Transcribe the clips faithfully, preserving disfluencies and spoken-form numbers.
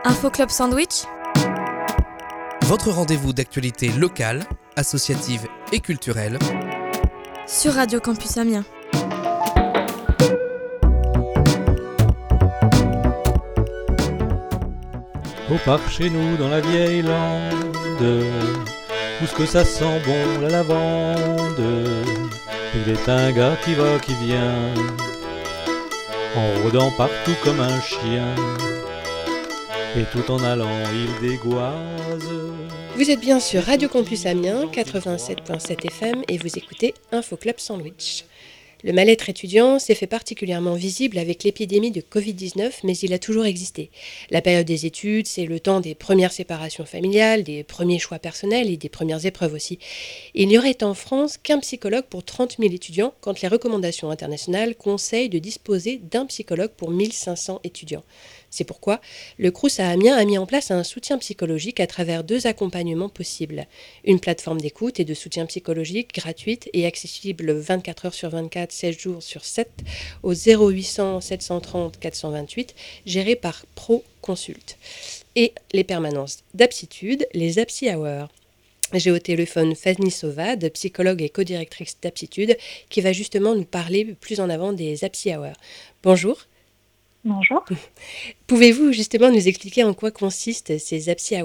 Info Club Sandwich, votre rendez-vous d'actualité locale, associative et culturelle sur Radio Campus Amiens. Au parc chez nous dans la vieille lande, où ce que ça sent bon la lavande. Il est un gars qui va, qui vient, en rôdant partout comme un chien, et tout en allant il dégoise. Vous êtes bien sur Radio Campus Amiens, quatre-vingt-sept virgule sept F M, et vous écoutez Info Club Sandwich. Le mal-être étudiant s'est fait particulièrement visible avec l'épidémie de covid dix-neuf, mais il a toujours existé. La période des études, c'est le temps des premières séparations familiales, des premiers choix personnels et des premières épreuves aussi. Il n'y aurait en France qu'un psychologue pour trente mille étudiants, quand les recommandations internationales conseillent de disposer d'un psychologue pour mille cinq cents étudiants. C'est pourquoi le Crous à Amiens a mis en place un soutien psychologique à travers deux accompagnements possibles. Une plateforme d'écoute et de soutien psychologique gratuite et accessible vingt-quatre heures sur vingt-quatre, sept jours sur sept au zéro huit cents sept cent trente quatre cent vingt-huit, gérée par ProConsult. Et les permanences d'aptitude, les Apsi Hours. J'ai au téléphone Fanny Sauvade, psychologue et co-directrice d'aptitude, qui va justement nous parler plus en avant des Apsi Hours. Bonjour. Bonjour. Pouvez-vous justement nous expliquer en quoi consistent ces Apsi Hours ?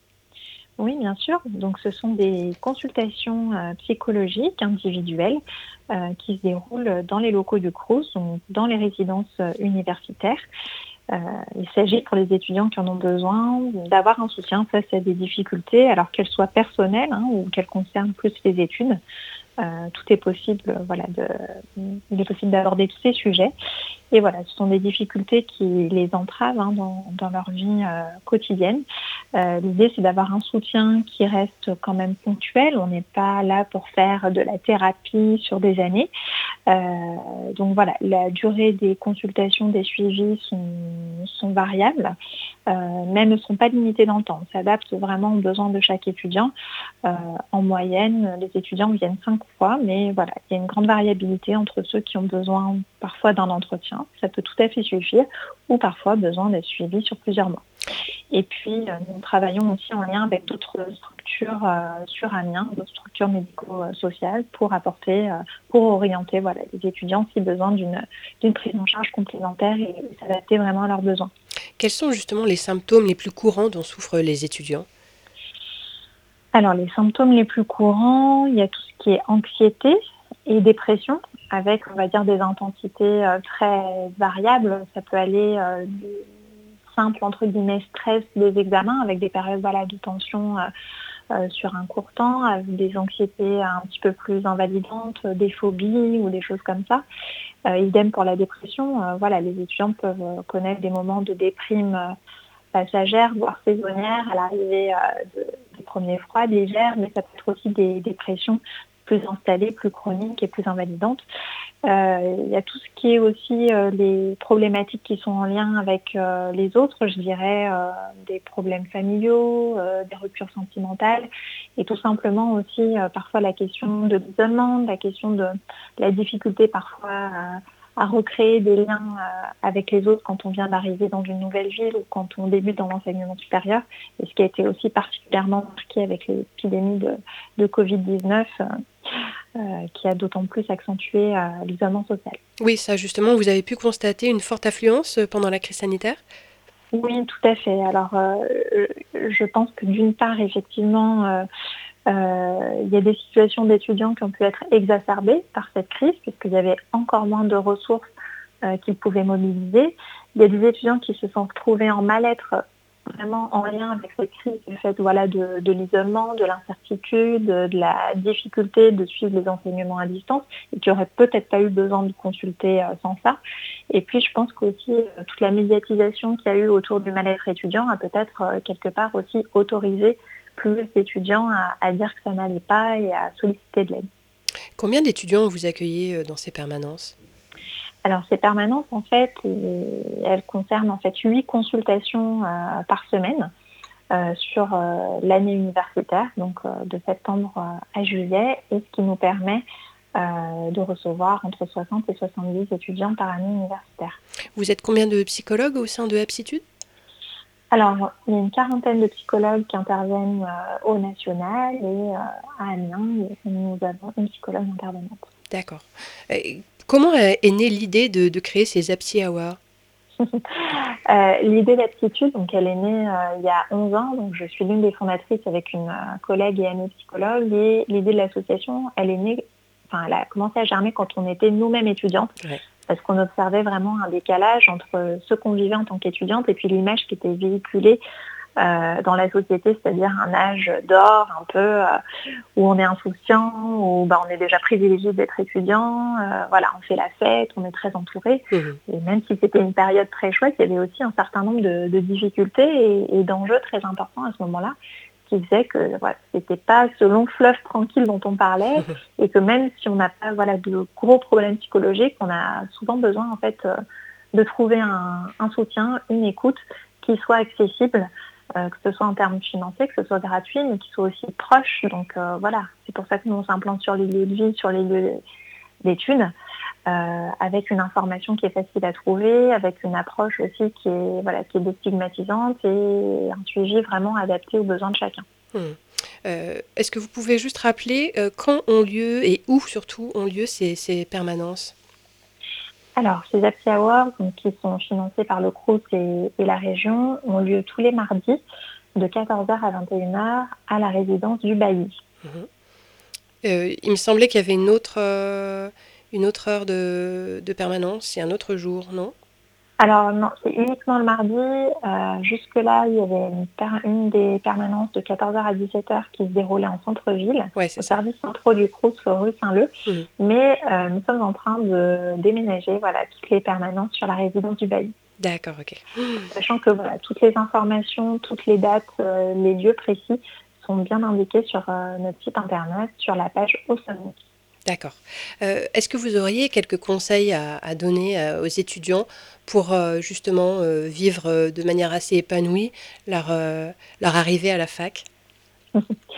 Oui, bien sûr. Donc, ce sont des consultations euh, psychologiques individuelles euh, qui se déroulent dans les locaux du Crous, donc dans les résidences euh, universitaires. Euh, il s'agit pour les étudiants qui en ont besoin d'avoir un soutien face à des difficultés, alors qu'elles soient personnelles hein, ou qu'elles concernent plus les études. Euh, tout est possible, voilà, de, il est possible d'aborder tous ces sujets. Et voilà, ce sont des difficultés qui les entravent hein, dans, dans leur vie euh, quotidienne. Euh, l'idée, c'est d'avoir un soutien qui reste quand même ponctuel. On n'est pas là pour faire de la thérapie sur des années. Euh, donc voilà, la durée des consultations, des suivis sont, sont variables, euh, mais ne sont pas limitées dans le temps. On s'adapte vraiment aux besoins de chaque étudiant. Euh, en moyenne, les étudiants viennent cinq fois, mais voilà, il y a une grande variabilité entre ceux qui ont besoin parfois d'un entretien, ça peut tout à fait suffire, ou parfois besoin d'être suivis sur plusieurs mois. Et puis, nous travaillons aussi en lien avec d'autres structures euh, sur Amiens, d'autres structures médico-sociales pour apporter, euh, pour orienter voilà, les étudiants si besoin d'une, d'une prise en charge complémentaire et s'adapter vraiment à leurs besoins. Quels sont justement les symptômes les plus courants dont souffrent les étudiants ? Alors, les symptômes les plus courants, il y a tout ce qui est anxiété et dépression, avec, on va dire, des intensités euh, très variables. Ça peut aller euh, du simple, entre guillemets, stress des examens, avec des périodes voilà, de tension euh, euh, sur un court temps, avec des anxiétés un petit peu plus invalidantes, des phobies ou des choses comme ça. Euh, idem pour la dépression. Euh, voilà, les étudiants peuvent euh, connaître des moments de déprime euh, passagère, voire saisonnière, à l'arrivée euh, de, des premiers froids légères, mais ça peut être aussi des dépressions plus installées, plus chroniques et plus invalidantes. Euh, il y a tout ce qui est aussi euh, les problématiques qui sont en lien avec euh, les autres, je dirais euh, des problèmes familiaux, euh, des ruptures sentimentales, et tout simplement aussi euh, parfois la question de l'isolement, la question de la difficulté parfois à à recréer des liens euh, avec les autres quand on vient d'arriver dans une nouvelle ville ou quand on débute dans l'enseignement supérieur. Et ce qui a été aussi particulièrement marqué avec l'épidémie de, de covid dix-neuf, euh, euh, qui a d'autant plus accentué euh, l'isolement social. Oui, ça justement, vous avez pu constater une forte affluence pendant la crise sanitaire ? Oui, tout à fait. Alors, euh, je pense que d'une part, effectivement, euh, Euh, il y a des situations d'étudiants qui ont pu être exacerbées par cette crise, puisqu'il y avait encore moins de ressources euh, qu'ils pouvaient mobiliser. Il y a des étudiants qui se sont retrouvés en mal-être vraiment en lien avec cette crise, du fait voilà, de, de l'isolement, de l'incertitude, de la difficulté de suivre les enseignements à distance, et qui n'auraient peut-être pas eu besoin de consulter euh, sans ça. Et puis je pense qu'aussi euh, toute la médiatisation qu'il y a eu autour du mal-être étudiant a peut-être euh, quelque part aussi autorisé plus d'étudiants à, à dire que ça n'allait pas et à solliciter de l'aide. Combien d'étudiants vous accueillez dans ces permanences ? Alors ces permanences, en fait, elles concernent en fait huit consultations euh, par semaine euh, sur euh, l'année universitaire, donc euh, de septembre à juillet, et ce qui nous permet euh, de recevoir entre soixante et soixante-dix étudiants par année universitaire. Vous êtes combien de psychologues au sein de Aptitude ? Alors, il y a une quarantaine de psychologues qui interviennent euh, au national et euh, à Amiens, nous avons une psychologue intervenante. D'accord. Euh, comment est née l'idée de, de créer ces Happy Hours? euh, L'idée d'aptitude, donc elle est née euh, il y a onze ans, donc je suis l'une des fondatrices avec une euh, collègue et amie psychologue, et l'idée de l'association, elle est née, enfin elle a commencé à germer quand on était nous-mêmes étudiantes, ouais. Parce qu'on observait vraiment un décalage entre ce qu'on vivait en tant qu'étudiante et puis l'image qui était véhiculée euh, dans la société, c'est-à-dire un âge d'or un peu euh, où on est insouciant, où bah, on est déjà privilégié d'être étudiant, euh, voilà, on fait la fête, on est très entouré. Mmh. Et même si c'était une période très chouette, il y avait aussi un certain nombre de, de difficultés et, et d'enjeux très importants à ce moment-là, qui faisait que voilà, c'était pas ce long fleuve tranquille dont on parlait, et que même si on n'a pas voilà, de gros problèmes psychologiques, on a souvent besoin en fait euh, de trouver un, un soutien, une écoute qui soit accessible, euh, que ce soit en termes financiers, que ce soit gratuit, mais qui soit aussi proche. Donc euh, voilà, c'est pour ça que nous on s'implante sur les lieux de vie, sur les lieux d'études, euh, avec une information qui est facile à trouver, avec une approche aussi qui est, voilà, qui est déstigmatisante et un suivi vraiment adapté aux besoins de chacun. Mmh. Euh, est-ce que vous pouvez juste rappeler euh, quand ont lieu et où surtout ont lieu ces, ces permanences? Alors, ces Happy Hours, donc, qui sont financés par le Crous et, et la région, ont lieu tous les mardis de quatorze heures à vingt et une heures à la résidence du Bailly. Mmh. Euh, il me semblait qu'il y avait une autre, euh, une autre heure de, de permanence et un autre jour, non? Alors non, c'est uniquement le mardi. Euh, jusque-là, il y avait une, per- une des permanences de quatorze heures à dix-sept heures qui se déroulait en centre-ville, ouais, au service central du Crous rue Saint-Leu. Mmh. Mais euh, nous sommes en train de déménager voilà, toutes les permanences sur la résidence du Bailly. D'accord, ok. Sachant que voilà, toutes les informations, toutes les dates, euh, les lieux précis sont bien indiqués sur euh, notre site internet, sur la page Au Sommet. D'accord. Euh, est-ce que vous auriez quelques conseils à, à donner euh, aux étudiants pour euh, justement euh, vivre euh, de manière assez épanouie leur, euh, leur arrivée à la fac? euh,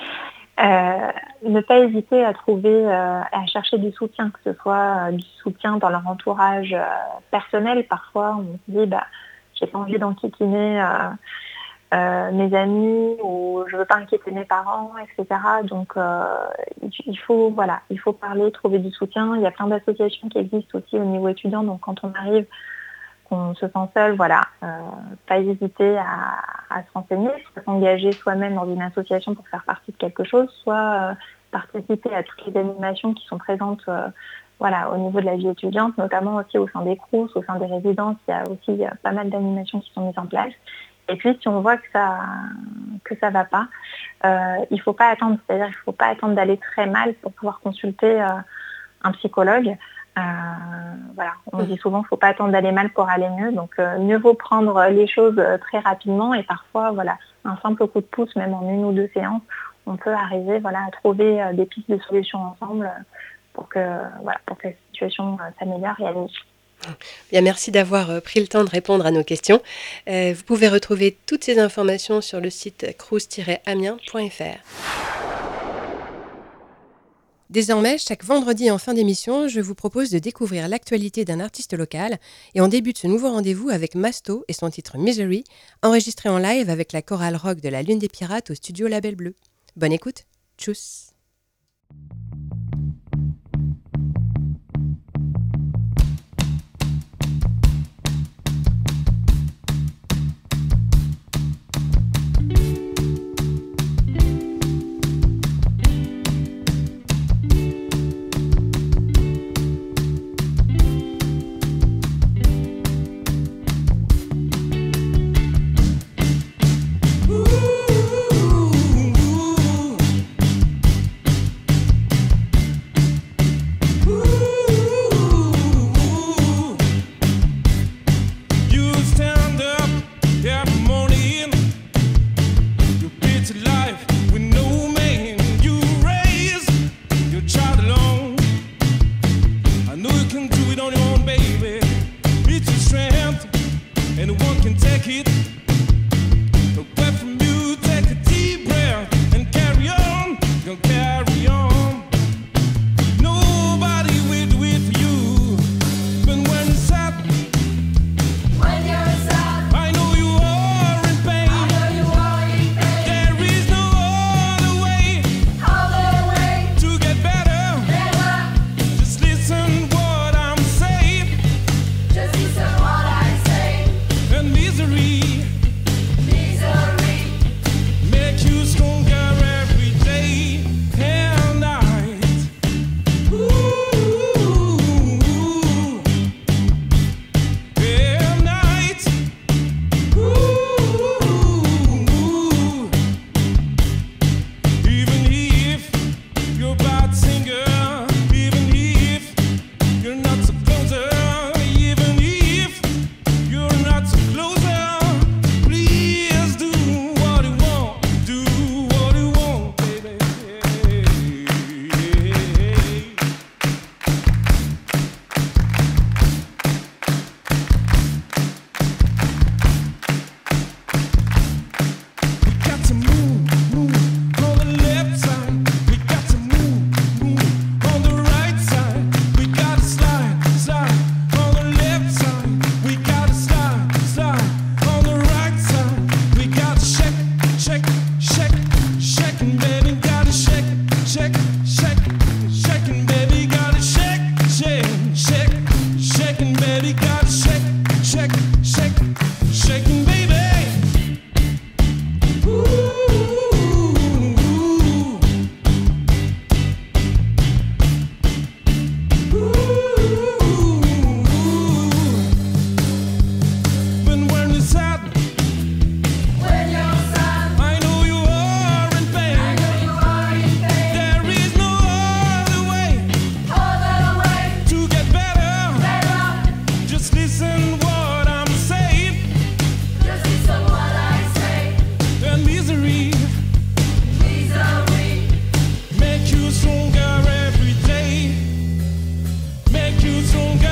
Ne pas hésiter à trouver, euh, à chercher du soutien, que ce soit euh, du soutien dans leur entourage euh, personnel. Parfois, on se dit, bah, j'ai pas envie d'enquiquiner euh, Euh, mes amis, ou je veux pas inquiéter mes parents, et cetera. Donc euh, il faut voilà, il faut parler, trouver du soutien. Il y a plein d'associations qui existent aussi au niveau étudiant. Donc quand on arrive, qu'on se sent seul, voilà, euh, pas hésiter à, à se renseigner, soit s'engager soi-même dans une association pour faire partie de quelque chose, soit euh, participer à toutes les animations qui sont présentes. Euh, Voilà, au niveau de la vie étudiante, notamment aussi au sein des Crous, au sein des résidences, il y a aussi euh, pas mal d'animations qui sont mises en place. Et puis, si on voit que ça que ça va pas, euh, il faut pas attendre. C'est-à-dire, il faut pas attendre d'aller très mal pour pouvoir consulter euh, un psychologue. Euh, voilà, on dit souvent, il faut pas attendre d'aller mal pour aller mieux. Donc, euh, mieux vaut prendre les choses très rapidement. Et parfois, voilà, un simple coup de pouce, même en une ou deux séances, on peut arriver, voilà, à trouver euh, des pistes de solutions ensemble pour que voilà, pour que la situation euh, s'améliore et aille. Bien, merci d'avoir pris le temps de répondre à nos questions. Euh, vous pouvez retrouver toutes ces informations sur le site crous tiret amiens point f r. Désormais, chaque vendredi en fin d'émission, je vous propose de découvrir l'actualité d'un artiste local, et on débute ce nouveau rendez-vous avec Masto et son titre Misery, enregistré en live avec la chorale rock de la Lune des Pirates au studio Label Bleu. Bonne écoute, tchuss. When you're sad, I know you are in pain. shoot some